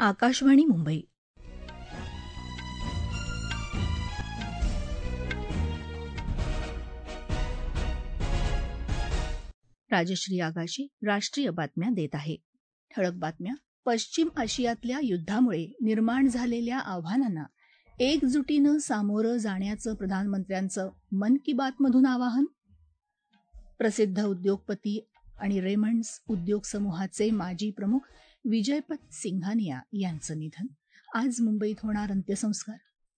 आकाशवाणी मुंबई. राजश्री आगाशी राष्ट्रीय बातम्या देत आहे. ठळक बातम्या. पश्चिम आशियातल्या युद्धामुळे निर्माण झालेल्या आव्हानांना एकजुटीनं सामोरं जाण्याचं प्रधानमंत्र्यांचं मन की बातमधून आवाहन. प्रसिद्ध उद्योगपती आणि रेमंड्स उद्योग समूहाचे माजी प्रमुख विजयपत सिंघानिया यांचं निधन. आज मुंबईत होणार अंत्यसंस्कार.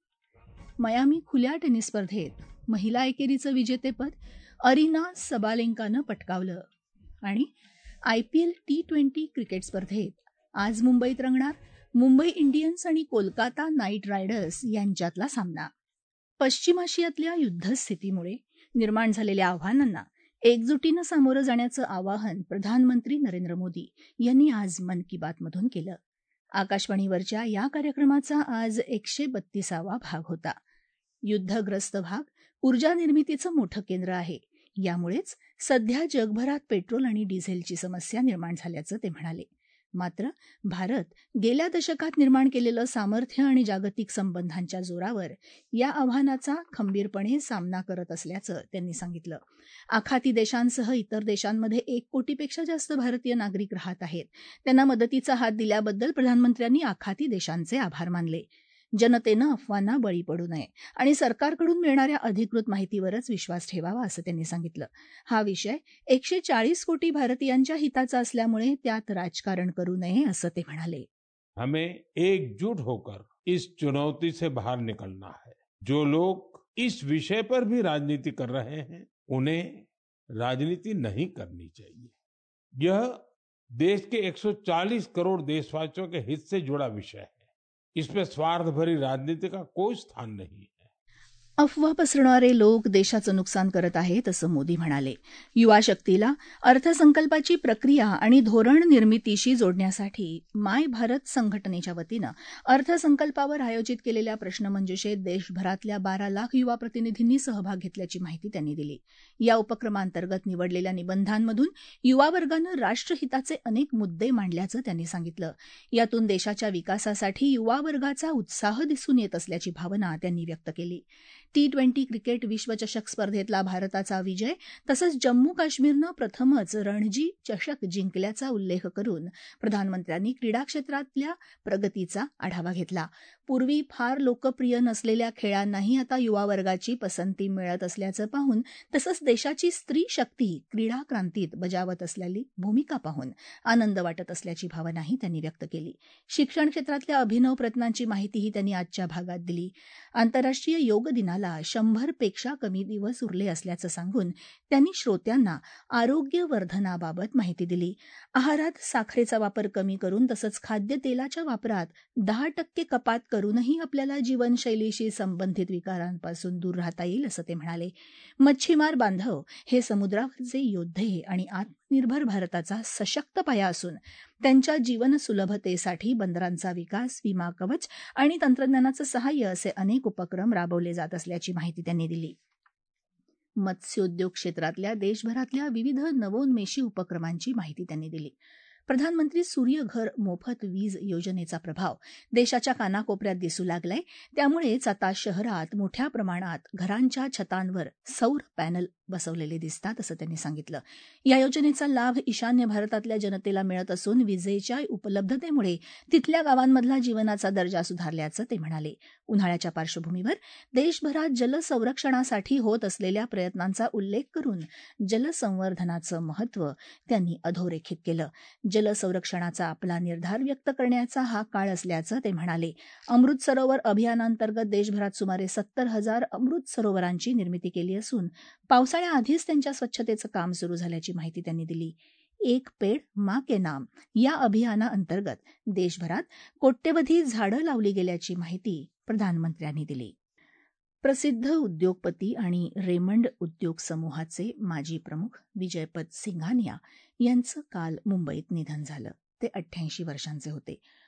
मयामी खुल्या टेनिस स्पर्धेत महिला एकेरीचं विजेतेपद अरिना सबालेंकानं पटकावलं. आणि IPL T20 क्रिकेट स्पर्धेत आज मुंबईत रंगणार मुंबई इंडियन्स आणि कोलकाता नाईट रायडर्स यांच्यातला सामना. पश्चिम आशियातल्या युद्धस्थितीमुळे निर्माण झालेल्या आव्हानांना एकजुटीनं सामोरं जाण्याचं आवाहन प्रधानमंत्री नरेंद्र मोदी यांनी आज मन की बातमधून केलं. आकाशवाणीवरच्या या कार्यक्रमाचा आज 132वा भाग होता. युद्धग्रस्त भाग ऊर्जा निर्मितीचं मोठं केंद्र आहे. यामुळेच सध्या जगभरात पेट्रोल आणि डिझेलची समस्या निर्माण झाल्याचं ते म्हणाले. मात्र भारत गेल्या दशकात निर्माण केलेलं सामर्थ्य आणि जागतिक संबंधांच्या जोरावर या आव्हानाचा खंबीरपणे सामना करत असल्याचं त्यांनी सांगितलं. आखाती देशांसह इतर देशांमध्ये 1 कोटीपेक्षा जास्त भारतीय नागरिक राहत आहेत. त्यांना मदतीचा हात दिल्याबद्दल प्रधानमंत्र्यांनी आखाती देशांचे आभार मानले. जनतेनं अफवांना बळी पडू नये आणि सरकारकडून मिळणाऱ्या अधिकृत माहितीवरच विश्वास ठेवावा असं त्यांनी सांगितलं. हा विषय 140 कोटी भारतीयांच्या हिताचा असल्यामुळे त्यात राजकारण करू नये असं ते म्हणाले. हमें एकजुट होकर इस चुनौती से बाहर निकलना है. जो लोग इस विषय पर भी राजनीति कर रहे हैं उन्हें राजनीति नहीं करनी चाहिए. यह देश के 140 करोड़ देशवासियों के हित से जुड़ा विषय है. इसमें स्वार्थ भरी राजनीति का कोई स्थान नहीं है. अफवा पसरवणारे लोक देशाचं नुकसान करत आहेत असं मोदी म्हणाले. युवा शक्तीला अर्थसंकल्पाची प्रक्रिया आणि धोरण निर्मितीशी जोडण्यासाठी माय भारत संघटनेच्या वतीनं अर्थसंकल्पावर आयोजित केलेल्या प्रश्नमंजुषेत देशभरातल्या 12 लाख युवा प्रतिनिधींनी सहभाग घेतल्याची माहिती त्यांनी दिली. या उपक्रमांतर्गत निवडलेल्या निबंधांमधून युवा वर्गानं राष्ट्रहिताचे अनेक मुद्दे मांडल्याचं त्यांनी सांगितलं. यातून देशाच्या विकासासाठी युवा वर्गाचा उत्साह दिसून येत असल्याची भावना त्यांनी व्यक्त केली. T20 क्रिकेट विश्वचषक स्पर्धेतला भारताचा विजय तसंच जम्मू काश्मीरनं प्रथमच रणजी चषक जिंकल्याचा उल्लेख करून प्रधानमंत्र्यांनी क्रीडा क्षेत्रातल्या प्रगतीचा आढावा घेतला. पूर्वी फार लोकप्रिय नसलेल्या खेळांनाही आता युवा वर्गाची पसंती मिळत असल्याचं पाहून तसंच देशाची स्त्री शक्ती क्रीडा क्रांतीत बजावत असलेली भूमिका पाहून आनंद वाटत असल्याची भावनाही त्यांनी व्यक्त केली. शिक्षण क्षेत्रातल्या अभिनव प्रयत्नांची माहितीही त्यांनी आजच्या भागात दिली. आंतरराष्ट्रीय योग दिनाला 100 पेक्षा कमी दिवस उरले असल्याचं सांगून त्यांनी श्रोत्यांना आरोग्यवर्धनाबाबत माहिती दिली. आहारात साखरेचा वापर कमी करून तसंच खाद्यतेलाच्या वापरात 10% कपात करूनही आपल्याला जीवनशैलीशी संबंधित विकारांपासून दूर राहता येईल असं ते म्हणाले. मच्छीमार बांधव हे समुद्रावरचे योद्धे आणि आत्मनिर्भर भारताचा सशक्त पाया असून त्यांच्या जीवन सुलभतेसाठी बंदरांचा विकास, विमा कवच आणि तंत्रज्ञानाचं सहाय्य असे अनेक उपक्रम राबवले जात असल्याची माहिती त्यांनी दिली. मत्स्योद्योग क्षेत्रातल्या देशभरातल्या विविध नवोन्मेषी उपक्रमांची माहिती त्यांनी दिली. प्रधानमंत्री सूर्यघर मोफत वीज योजनेचा प्रभाव देशाच्या कानाकोपऱ्यात दिसू लागलाय. त्यामुळेच आता शहरात मोठ्या प्रमाणात घरांच्या छतांवर सौर पॅनल बसवलेले दिसतात असं त्यांनी सांगितलं. या योजनेचा लाभ ईशान्य भारतातल्या जनतेला मिळत असून विजेच्या उपलब्धतेमुळे तिथल्या गावांमधला जीवनाचा दर्जा सुधारल्याचं ते म्हणाले. उन्हाळ्याच्या पार्श्वभूमीवर देशभरात जलसंरक्षणासाठी होत असलेल्या प्रयत्नांचा उल्लेख करून जलसंवर्धनाचं महत्त्व त्यांनी अधोरेखित केलं. जलसंरक्षणाचा आपला निर्धार व्यक्त करण्याचा हा काळ असल्याचं ते म्हणाले. अमृत सरोवर अभियानांतर्गत देशभरात सुमारे 70,000 अमृत सरोवरांची निर्मिती केली असून पावसाळ्याआधीच त्यांच्या स्वच्छतेचं काम सुरू झाल्याची माहिती त्यांनी दिली. एक पेड माँ के नाम या अभियानाअंतर्गत देशभरात कोट्यवधी झाडं लावली गेल्याची माहिती प्रधानमंत्र्यांनी दिली. प्रसिद्ध उद्योगपती आणि रेमंड उद्योग समूहाचे माजी प्रमुख विजयपत सिंघानिया यांचं काल मुंबईत निधन झालं. ते 88 वर्षांचे होते.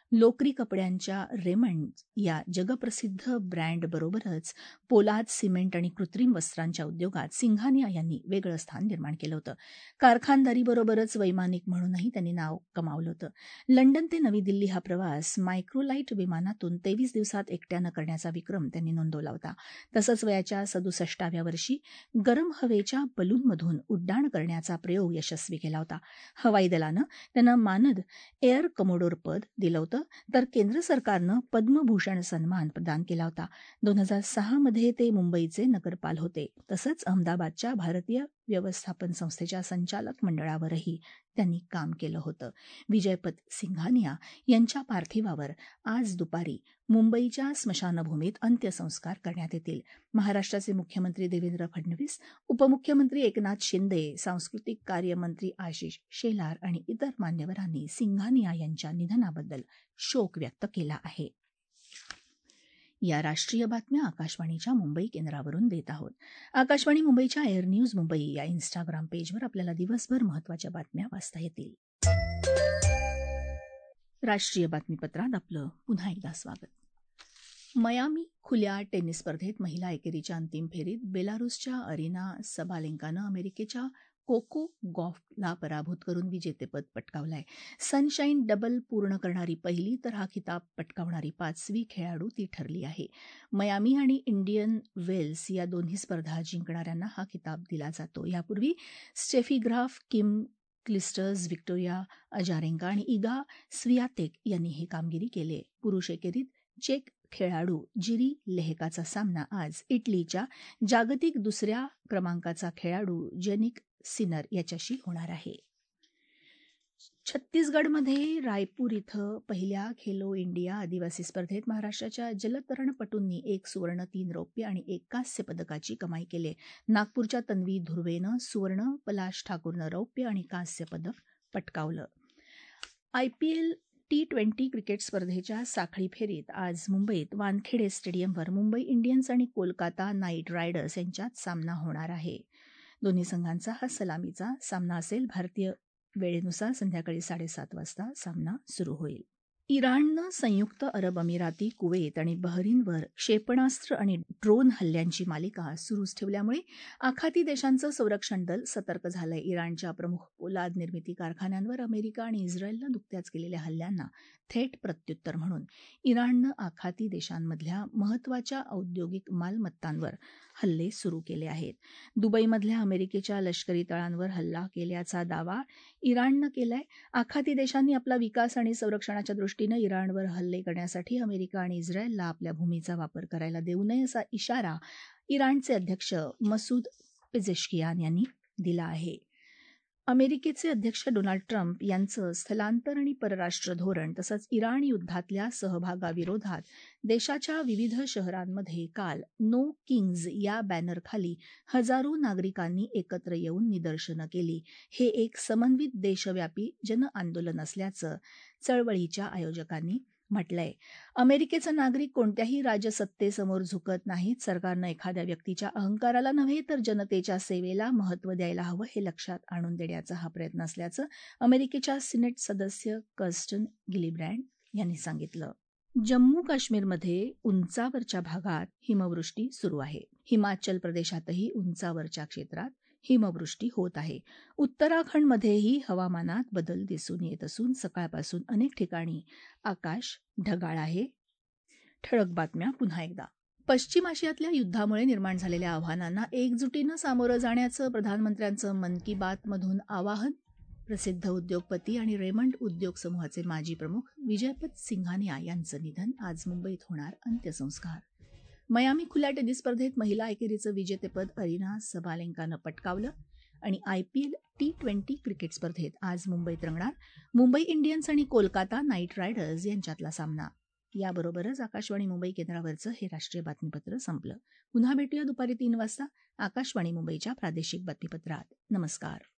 लोकरी कपड्यांच्या रेमंड या जगप्रसिद्ध ब्रँडबरोबरच पोलाद, सिमेंट आणि कृत्रिम वस्त्रांच्या उद्योगात सिंघानिया यांनी वेगळं स्थान निर्माण केलं होतं. कारखानदारीबरोबरच वैमानिक म्हणूनही त्यांनी नाव कमावलं होतं. लंडन ते नवी दिल्ली हा प्रवास मायक्रोलाइट विमानातून 23 दिवसात एकट्यानं करण्याचा विक्रम त्यांनी नोंदवला होता. तसंच वयाच्या 67व्या वर्षी गरम हवेच्या बलूनमधून उड्डाण करण्याचा प्रयोग यशस्वी केला होता. हवाई दलानं त्यांना मानद एअर कमोडोर पद दिलं होतं, तर केंद्र सरकारनं पद्मभूषण सन्मान प्रदान केला होता. 2006 मध्ये ते मुंबईचे नगरपाल होते. तसंच अहमदाबादच्या भारतीय व्यवस्थापन संस्थेच्या संचालक मंडळावरही त्यांनी काम केलं होतं. विजयपत सिंघानिया यांच्या पार्थिवावर आज दुपारी मुंबईच्या स्मशानभूमीत अंत्यसंस्कार करण्यात येतील. महाराष्ट्राचे मुख्यमंत्री देवेंद्र फडणवीस, उपमुख्यमंत्री एकनाथ शिंदे, सांस्कृतिक कार्य मंत्री आशिष शेलार आणि इतर मान्यवरांनी सिंघानिया यांच्या निधनाबद्दल शोक व्यक्त केला आहे. या राष्ट्रीय बातम्या आकाशवाणीच्या मुंबई केंद्रावरून देत आहोत. आकाशवाणी मुंबईच्या एअर न्यूज मुंबई या इन्स्टाग्राम पेजवर आपल्याला दिवसभर महत्त्वाच्या बातम्या वाचता येतील. राष्ट्रीय बातमीपत्रात आपलं पुन्हा एकदा स्वागत. मयामी खुल्या टेनिस स्पर्धेत महिला एकेरीच्या अंतिम फेरीत बेलारूसच्या अरिना सबालेंकानं अमेरिकेच्या कोको गॉफला पराभूत करून विजेतेपद पटकावलंय. सनशाईन डबल पूर्ण करणारी पहिली तर हा खिताब पटकावणारी 5वी खेळाडू ती ठरली आहे. मयामी आणि इंडियन वेल्स या दोन्ही स्पर्धा जिंकणाऱ्यांना हा खिताब दिला जातो. यापूर्वी Steffi Graf, Kim Clijsters, Victoria Azarenka आणि इगा स्वियातेक यांनी ही कामगिरी केली. पुरुष एकेरीत चेक खेळाडू जिरी लेहकाचा सामना आज इटलीच्या जागतिक दुसऱ्या क्रमांकाचा खेळाडू जेनिक सिनर याच्याशी होणार आहे. छत्तीसगडमध्ये रायपूर इथं पहिल्या खेलो इंडिया आदिवासी स्पर्धेत महाराष्ट्राच्या जलतरणपटूंनी 1 सुवर्ण, 3 रौप्य आणि 1 कांस्य पदकाची कमाई केली. नागपूरच्या तन्वी धुर्वेनं सुवर्ण, पलाश ठाकूरनं रौप्य आणि कांस्य पदक पटकावलं. IPL T20 क्रिकेट स्पर्धेच्या साखळी फेरीत आज मुंबईत वानखेडे स्टेडियमवर मुंबई इंडियन्स आणि कोलकाता नाईट रायडर्स यांच्यात सामना होणार आहे. दोन्ही संघांचा हा सलामीचा सामना असेल. भारतीय वेळेनुसार संध्याकाळी 7:30 वाजता सामना सुरू होईल. इराणनं संयुक्त अरब अमिराती, कुवेत आणि बहरीनवर क्षेपणास्त्र आणि ड्रोन हल्ल्यांची मालिका सुरूच ठेवल्यामुळे आखाती देशांचं संरक्षण दल सतर्क झालंय. इराणच्या प्रमुख पोलाद निर्मिती कारखान्यांवर अमेरिका आणि इस्रायलनं नुकत्याच केलेल्या हल्ल्यांना थेट प्रत्युत्तर म्हणून इराणनं आखाती देशांमधल्या महत्त्वाच्या औद्योगिक मालमत्तांवर हल्ले सुरू केले आहेत. दुबईमधल्या अमेरिकेच्या लष्करी तळांवर हल्ला केल्याचा दावा इराणनं केलाय. आखाती देशांनी आपला विकास आणि संरक्षणाच्या दृष्टीनं इराणवर हल्ले करण्यासाठी अमेरिका आणि इस्रायलला आपल्या भूमीचा वापर करायला देऊ नये असा इशारा इराणचे अध्यक्ष मसूद पेझेशकियान यांनी दिला आहे. अमेरिकेचे अध्यक्ष डोनाल्ड ट्रम्प यांचं स्थलांतर आणि परराष्ट्र धोरण तसंच इराण युद्धातल्या सहभागाविरोधात देशाच्या विविध शहरांमध्ये काल नो किंग्ज या बॅनरखाली हजारो नागरिकांनी एकत्र येऊन निदर्शनं केली. हे एक समन्वित देशव्यापी जनआंदोलन असल्याचं चळवळीच्या आयोजकांनी म्हटलंय. अमेरिकेचे नागरिक कोणत्याही राजसत्तेसमोर झुकत नाहीत. सरकारनं एखाद्या व्यक्तीच्या अहंकाराला नव्हे तर जनतेच्या सेवेला महत्त्व द्यायला हवं हे लक्षात आणून देण्याचा हा प्रयत्न असल्याचं अमेरिकेच्या सिनेट सदस्य कर्स्टन गिलिब्रँड यांनी सांगितलं. जम्मू काश्मीरमध्ये उंचावरच्या भागात हिमवृष्टी सुरू आहे. हिमाचल प्रदेशातही उंचावरच्या क्षेत्रात हिमवृष्टी होत आहे. उत्तराखंडमध्येही हवामानात बदल दिसून येत असून सकाळपासून अनेक ठिकाणी आकाश ढगाळ आहे. ठळक बातम्या पुन्हा एकदा. पश्चिम आशियातल्या युद्धामुळे निर्माण झालेल्या आव्हानांना एकजुटीनं सामोरं जाण्याचं प्रधानमंत्र्यांचं मन की बात मधून आवाहन. प्रसिद्ध उद्योगपती आणि रेमंड उद्योग समूहाचे माजी प्रमुख विजयपत सिंघानिया यांचं निधन. आज मुंबईत होणार अंत्यसंस्कार. मयामी खुल्या टेनिस स्पर्धेत महिला एकेरीचं विजेतेपद अरिना सबालेंकानं पटकावलं. आणि IPL T20 क्रिकेट स्पर्धेत आज मुंबईत रंगणार मुंबई इंडियन्स आणि कोलकाता नाईट रायडर्स यांच्यातला सामना. याबरोबरच आकाशवाणी मुंबई केंद्रावरचं हे राष्ट्रीय बातमीपत्र संपलं. पुन्हा भेटूया दुपारी 3 वाजता आकाशवाणी मुंबईच्या प्रादेशिक बातमीपत्रात. नमस्कार.